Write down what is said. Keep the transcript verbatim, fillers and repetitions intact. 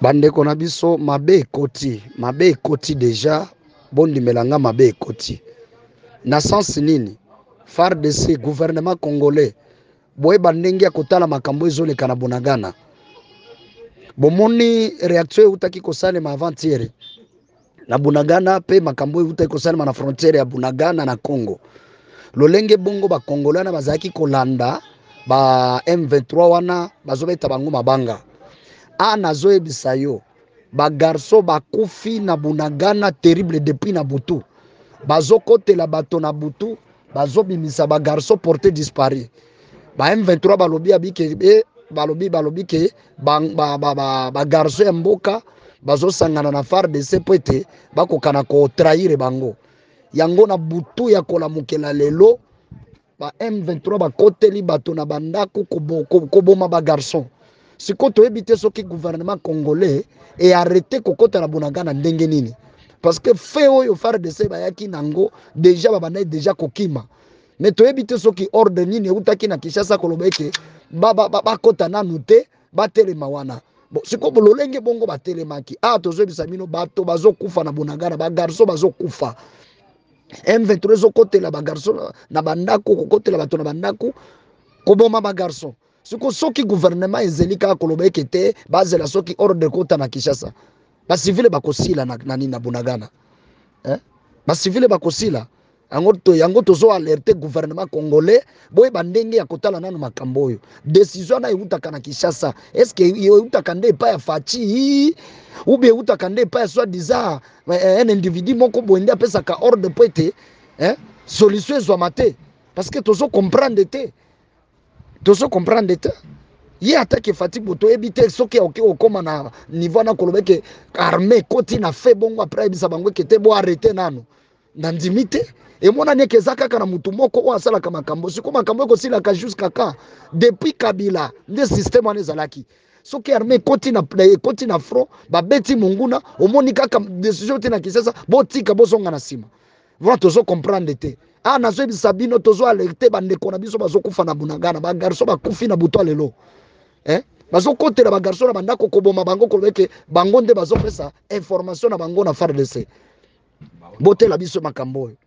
Bandeko na biso mabe ekoti, mabe ekoti deja, bondi melanga mabe ekoti. Na sens nini? F A R D C, gouvernement congolais, boye bandenge ya kotala makambo ezoleka na Bunagana. Bomoni reaction utaki kosalema avant-hier na Bunagana pe makambo utaki kosalema na frontière ya Bunagana na Congo. Lolenge bongo ba Congolais na bazaki kolanda ba M vingt-trois wana bazobeta bango mabanga. A nazo ebisa yo ba garçon bakufi na Bunagana terrible depuis na butu. Bazo kotela bato na butu, bazo bimisa ba garçon porté disparu. Ba M vingt-trois balobi abike e balobi balobi ke ba ba ba, ba, ba garçon ya mboka bazo sangana na F A R D C poete bako kana ko trahir bango. Yango na butu ya kolamukela lelo ba M vingt-trois bakoteli bato na bandako koboma ba garçon. Siko toyebi te soki gouvernement congolais et arrêté kokota na Bunagana ndenge nini. Parce que fait oyo F A R D C bayaki nango déjà babana déjà kokima. Mais toyebi te soki ordre nini utaki na Kinshasa koloba eke ba ba ba kota nanu te batelema wana. Bon siko bololenge bongo batelemaki. Ah tozobisa bino bato bazokufa na Bunagana, ba garçon bazokufa. M vingt-trois zo kotela ba garçon na bandako kokotela bato na bandako koboma ba garçon. Siko soki gouvernement ezelika koloba ekete bazela soki ordre kota na Kinshasa. Ba civile bakosila na nani na Bunagana. Eh? Ba civile bakosila. Yango to yango tozo alerter gouvernement congolais boye bandenge ya kotala nanu makambo oyo. Décision na eutaka na Kinshasa. Est-ce que eutaka nde pa ya Fachi ou bien eutaka nde pa ya soit disant un individu moko boende apesa ka ordre poete eh solution ezwa te parce que tozo comprendre te. Tozo comprendre te. Ye atake Fati boto ebite soki oke okoma na niveau na kolobeke armée koti na fait bongo après bisa bango kete bo arrêter nanu na ndimite et mona ne kezaka kana mutu moko o asala kama makambo siko makambo ko sila ka jusqu'à quand depuis Kabila nde système wana ezalaki soki armée koti na koti na front ba beti munguna omoni kaka décision te na Kinshasa bo tika bo songa na sima voilà tozo comprendre te. Ah nazo ebisa bino tozo alerter bandeko na biso bazokufa na Bunagana ba garçon bakufi na buto lelo. Eh? Bazo kotela ba garçon na bandako koboma bango kolobeke bango nde bazo pesa information na bango na F A R D C. Botela biso makambo.